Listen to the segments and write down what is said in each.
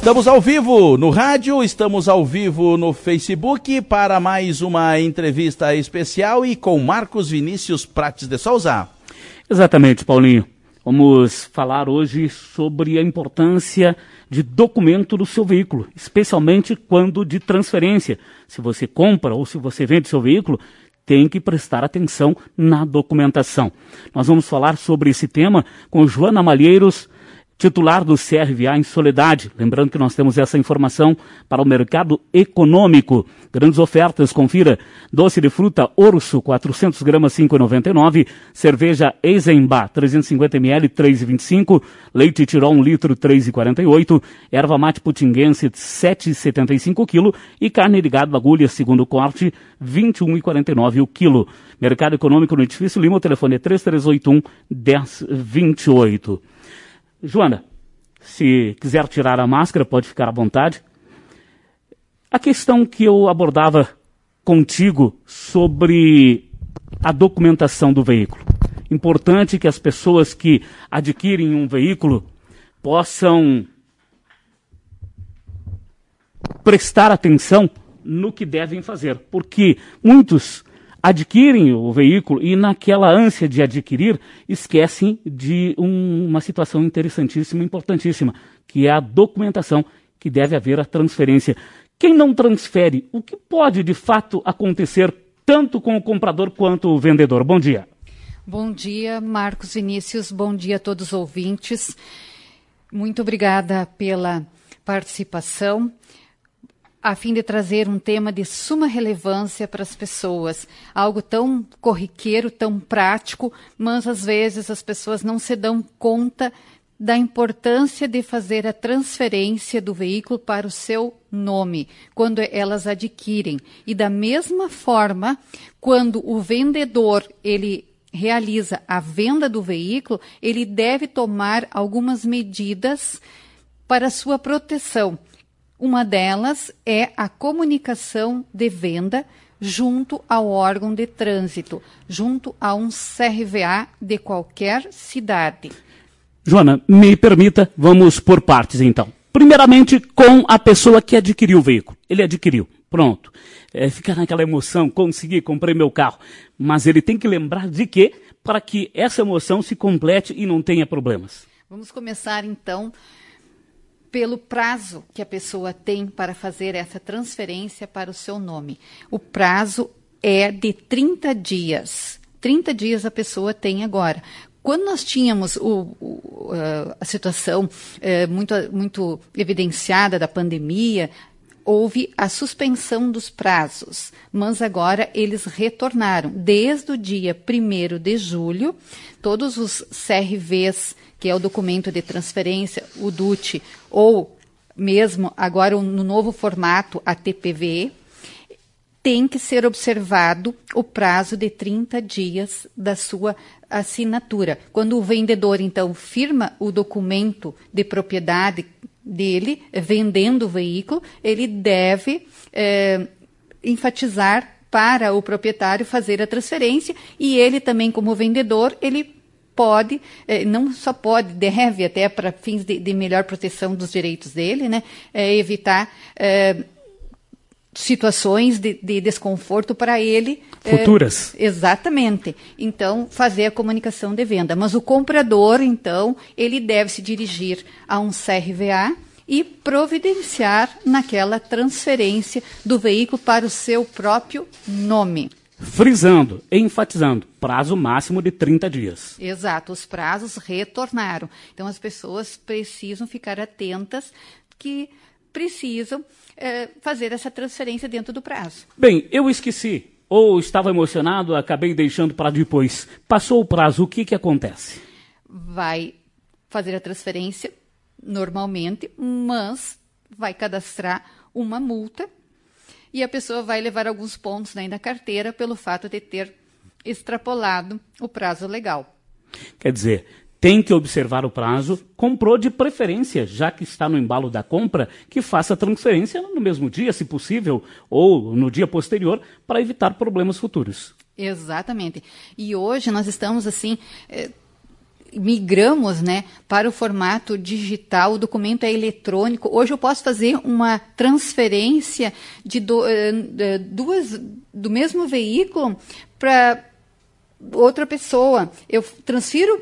Estamos ao vivo no rádio, estamos ao vivo no Facebook para mais uma entrevista especial e com Marcos Vinícius Prates de Souza. Exatamente, Paulinho. Vamos falar hoje sobre a importância de documento do seu veículo, especialmente quando de transferência. Se você compra ou se você vende seu veículo, tem que prestar atenção na documentação. Nós vamos falar sobre esse tema com Joana Malheiros, titular do CRVA em Soledade. Lembrando que nós temos essa informação para o mercado econômico. Grandes ofertas, confira. Doce de fruta Orso, 400 gramas, 5,99. Cerveja Eisenbach, 350 ml, 3,25. Leite Tirol, 1 litro, 3,48. Erva mate putinguense, 7,75 kg. E carne de gado agulha, segundo corte, 21,49 o quilo. Mercado econômico no Edifício Lima, o telefone é 3381-1028. Joana, se quiser tirar a máscara, pode ficar à vontade. A questão que eu abordava contigo sobre a documentação do veículo. Importante que as pessoas que adquirem um veículo possam prestar atenção no que devem fazer, porque muitos adquirem o veículo e naquela ânsia de adquirir esquecem de uma situação interessantíssima, importantíssima, que é a documentação que deve haver a transferência. Quem não transfere, o que pode de fato acontecer tanto com o comprador quanto o vendedor? Bom dia. Bom dia, Marcos Vinícius, bom dia a todos os ouvintes. Muito obrigada pela participação, a fim de trazer um tema de suma relevância para as pessoas, algo tão corriqueiro, tão prático, mas às vezes as pessoas não se dão conta da importância de fazer a transferência do veículo para o seu nome, quando elas adquirem. E da mesma forma, quando o vendedor, ele realiza a venda do veículo, ele deve tomar algumas medidas para sua proteção. Uma delas é a comunicação de venda junto ao órgão de trânsito, junto a um CRVA de qualquer cidade. Joana, me permita, vamos por partes então. Primeiramente, com a pessoa que adquiriu o veículo. Ele adquiriu, pronto. Fica naquela emoção, consegui, comprei meu carro. Mas ele tem que lembrar de quê? Para que essa emoção se complete e não tenha problemas. Vamos começar então pelo prazo que a pessoa tem para fazer essa transferência para o seu nome. O prazo é de 30 dias. 30 dias a pessoa tem agora. Quando nós tínhamos a situação muito evidenciada da pandemia, houve a suspensão dos prazos, mas agora eles retornaram. Desde o dia 1º de julho, todos os CRVs, que é o documento de transferência, o DUT, ou mesmo agora no novo formato, a TPV, tem que ser observado o prazo de 30 dias da sua assinatura. Quando o vendedor, então, firma o documento de propriedade dele, vendendo o veículo, ele deve enfatizar para o proprietário fazer a transferência e ele também, como vendedor, ele pode, não só pode, deve até para fins de melhor proteção dos direitos dele, né, evitar situações de desconforto para ele. Futuras. Exatamente. Então, fazer a comunicação de venda. Mas o comprador, então, ele deve se dirigir a um CRVA e providenciar naquela transferência do veículo para o seu próprio nome. Frisando, enfatizando, prazo máximo de 30 dias. Exato, os prazos retornaram. Então, as pessoas precisam ficar atentas que precisam fazer essa transferência dentro do prazo. Bem, eu esqueci, ou estava emocionado, acabei deixando para depois. Passou o prazo, o que acontece? Vai fazer a transferência normalmente, mas vai cadastrar uma multa e a pessoa vai levar alguns pontos na carteira pelo fato de ter extrapolado o prazo legal. Quer dizer, tem que observar o prazo, comprou de preferência, já que está no embalo da compra, que faça a transferência no mesmo dia, se possível, ou no dia posterior, para evitar problemas futuros. Exatamente. E hoje nós estamos, assim, migramos, né, para o formato digital, o documento é eletrônico. Hoje eu posso fazer uma transferência de do mesmo veículo para outra pessoa. Eu transfiro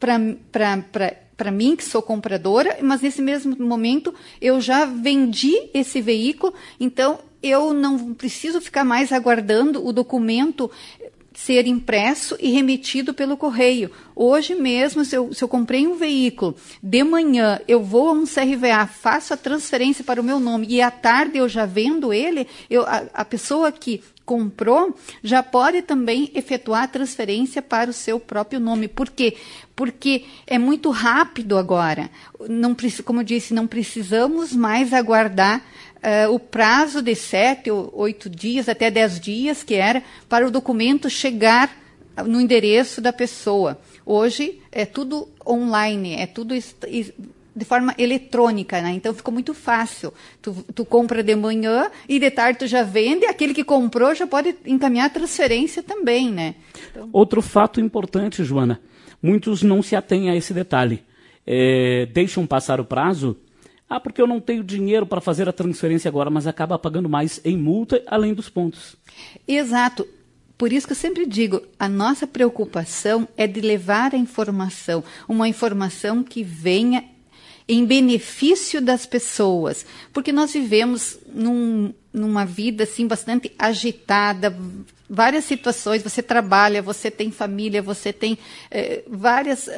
para mim, que sou compradora, mas nesse mesmo momento eu já vendi esse veículo, então eu não preciso ficar mais aguardando o documento ser impresso e remetido pelo correio. Hoje mesmo, se eu comprei um veículo, de manhã eu vou a um CRVA, faço a transferência para o meu nome e à tarde eu já vendo ele, a pessoa que comprou já pode também efetuar a transferência para o seu próprio nome. Por quê? Porque é muito rápido agora. Como eu disse, não precisamos mais aguardar o prazo de 7 ou 8 dias, até 10 dias, que era para o documento chegar no endereço da pessoa. Hoje é tudo online, é tudo de forma eletrônica, né? Então ficou muito fácil. Tu compra de manhã e de tarde tu já vende, aquele que comprou já pode encaminhar a transferência também, né? Então... Outro fato importante, Joana, muitos não se atêm a esse detalhe. Deixam passar o prazo, porque eu não tenho dinheiro para fazer a transferência agora, mas acaba pagando mais em multa, além dos pontos. Exato. Por isso que eu sempre digo, a nossa preocupação é de levar a informação, uma informação que venha em benefício das pessoas, porque nós vivemos numa vida assim bastante agitada, várias situações, você trabalha, você tem família, você tem vários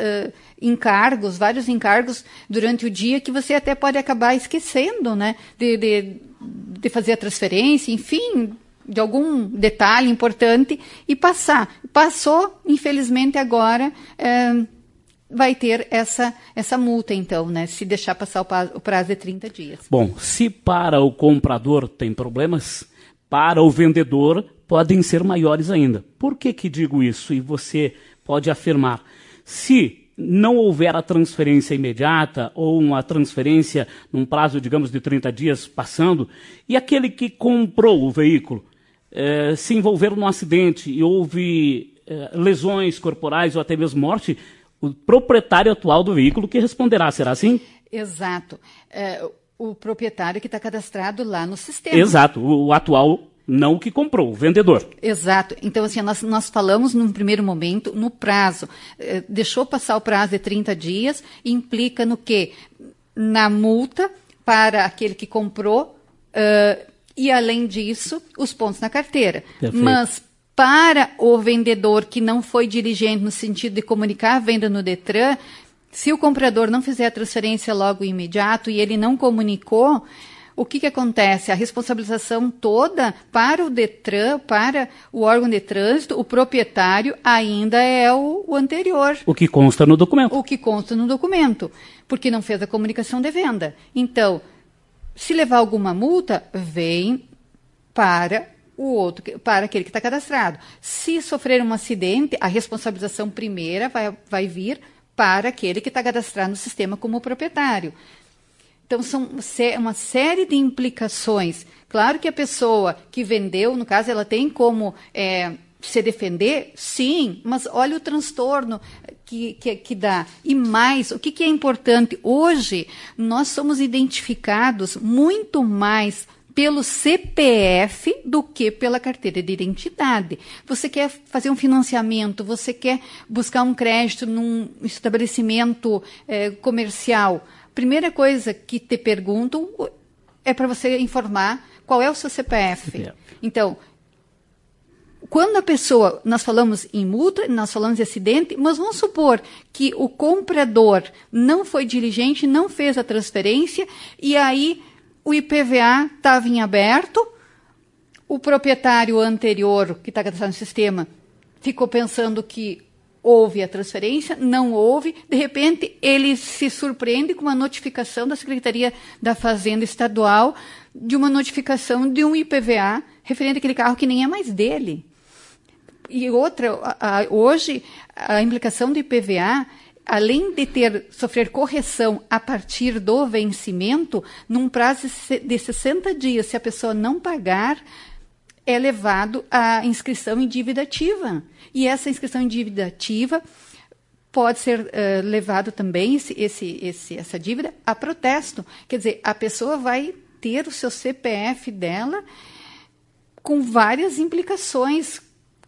encargos durante o dia que você até pode acabar esquecendo, né, de fazer a transferência, enfim, de algum detalhe importante e passar. Passou, infelizmente agora... vai ter essa multa, então, né? Se deixar passar o prazo de 30 dias. Bom, se para o comprador tem problemas, para o vendedor podem ser maiores ainda. Por que digo isso? E você pode afirmar. Se não houver a transferência imediata ou uma transferência num prazo, digamos, de 30 dias passando, e aquele que comprou o veículo se envolver num acidente e houve lesões corporais ou até mesmo morte, o proprietário atual do veículo que responderá, será assim? Exato. O proprietário que está cadastrado lá no sistema. Exato, o atual, não o que comprou, o vendedor. Exato. Então, assim, nós falamos num primeiro momento, no prazo. Deixou passar o prazo de 30 dias, implica no quê? Na multa para aquele que comprou e, além disso, os pontos na carteira. Perfeito. Mas para o vendedor que não foi diligente no sentido de comunicar a venda no Detran, se o comprador não fizer a transferência logo imediato e ele não comunicou, o que acontece? A responsabilização toda para o Detran, para o órgão de trânsito, o proprietário ainda é o anterior. O que consta no documento. O que consta no documento, porque não fez a comunicação de venda. Então, se levar alguma multa, vem para o outro, para aquele que está cadastrado. Se sofrer um acidente, a responsabilização primeira vai vir para aquele que está cadastrado no sistema como proprietário. Então, são uma série de implicações. Claro que a pessoa que vendeu, no caso, ela tem como se defender, sim, mas olha o transtorno que dá. E mais, o que é importante? Hoje, nós somos identificados muito mais pelo CPF do que pela carteira de identidade. Você quer fazer um financiamento, você quer buscar um crédito num estabelecimento comercial. Primeira coisa que te perguntam é para você informar qual é o seu CPF. Então, quando a pessoa, nós falamos em multa, nós falamos de acidente, mas vamos supor que o comprador não foi diligente, não fez a transferência e aí o IPVA estava em aberto, o proprietário anterior, que está cadastrado no sistema, ficou pensando que houve a transferência, não houve, de repente ele se surpreende com uma notificação da Secretaria da Fazenda Estadual, de uma notificação de um IPVA referente àquele carro que nem é mais dele. E outra, hoje, a implicação do IPVA, além de sofrer correção a partir do vencimento, num prazo de 60 dias, se a pessoa não pagar, é levado à inscrição em dívida ativa. E essa inscrição em dívida ativa pode ser levado também essa dívida a protesto. Quer dizer, a pessoa vai ter o seu CPF dela com várias implicações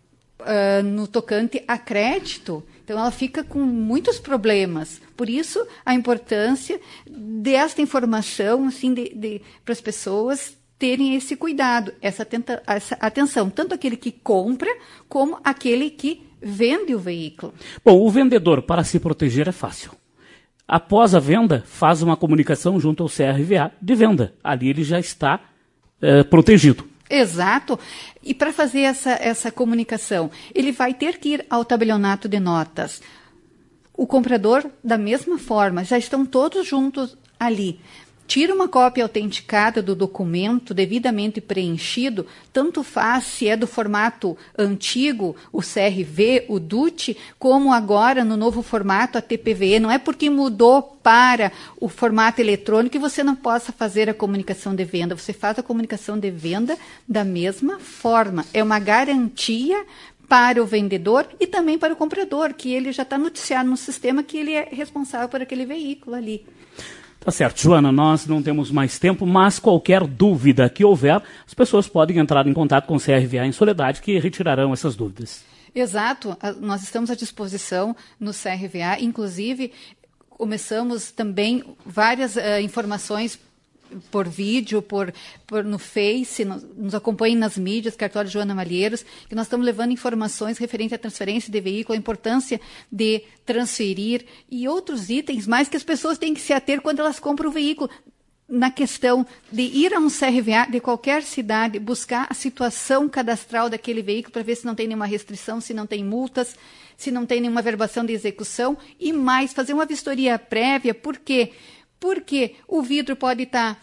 no tocante a crédito. Então, ela fica com muitos problemas. Por isso, a importância desta informação, assim, para as pessoas terem esse cuidado, essa atenção, tanto aquele que compra, como aquele que vende o veículo. Bom, o vendedor, para se proteger, é fácil. Após a venda, faz uma comunicação junto ao CRVA de venda. Ali ele já está protegido. Exato. E para fazer essa comunicação, ele vai ter que ir ao tabelionato de notas. O comprador, da mesma forma, já estão todos juntos ali. Tira uma cópia autenticada do documento devidamente preenchido, tanto faz se é do formato antigo, o CRV, o DUT, como agora no novo formato, a TPVE. Não é porque mudou para o formato eletrônico que você não possa fazer a comunicação de venda. Você faz a comunicação de venda da mesma forma. É uma garantia para o vendedor e também para o comprador, que ele já está noticiado no sistema que ele é responsável por aquele veículo ali. Tá certo, Joana, nós não temos mais tempo, mas qualquer dúvida que houver, as pessoas podem entrar em contato com o CRVA em Soledade, que retirarão essas dúvidas. Exato, nós estamos à disposição no CRVA, inclusive começamos também várias informações por vídeo, no Face, nos acompanhem nas mídias, Cartório Joana Malheiros, que nós estamos levando informações referentes à transferência de veículo, a importância de transferir e outros itens mais que as pessoas têm que se ater quando elas compram o veículo. Na questão de ir a um CRVA de qualquer cidade, buscar a situação cadastral daquele veículo para ver se não tem nenhuma restrição, se não tem multas, se não tem nenhuma verbação de execução e mais, fazer uma vistoria prévia. Por quê? Porque o vidro pode estar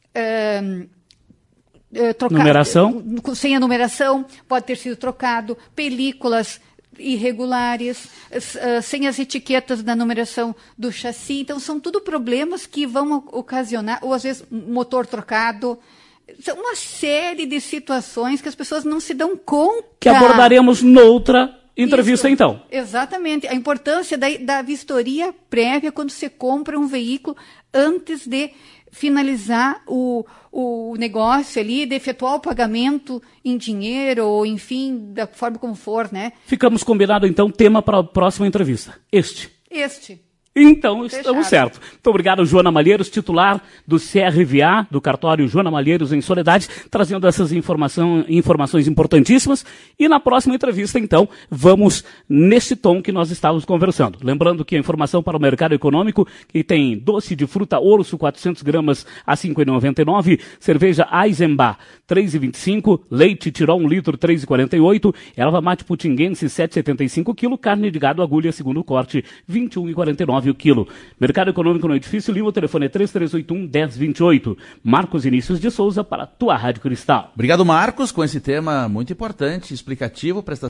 trocado, sem a numeração, pode ter sido trocado, películas irregulares, sem as etiquetas da numeração do chassi. Então, são tudo problemas que vão ocasionar, ou às vezes motor trocado. São uma série de situações que as pessoas não se dão conta. Que abordaremos noutra entrevista, isso, então. Exatamente. A importância da vistoria prévia quando você compra um veículo antes de finalizar o negócio ali, de efetuar o pagamento em dinheiro ou, enfim, da forma como for, né? Ficamos combinados, então, tema para a próxima entrevista. Este. Então, estamos certos. Muito obrigado, Joana Malheiros, titular do CRVA, do cartório Joana Malheiros em Soledade, trazendo essas informações importantíssimas. E na próxima entrevista, então, vamos nesse tom que nós estávamos conversando. Lembrando que a informação para o mercado econômico, que tem doce de fruta Orso, 400 gramas a R$ 5,99, cerveja Eisenbach, R$ 3,25, leite Tirol, 1 litro, R$ 3,48, erva mate putinguense, R$ 7,75 quilo, carne de gado agulha, segundo corte, R$ 21,49 o quilo. Mercado Econômico no Edifício Lima, o telefone é 3381-1028. Marcos Vinícius de Souza para a tua Rádio Cristal. Obrigado, Marcos, com esse tema muito importante, explicativo, prestação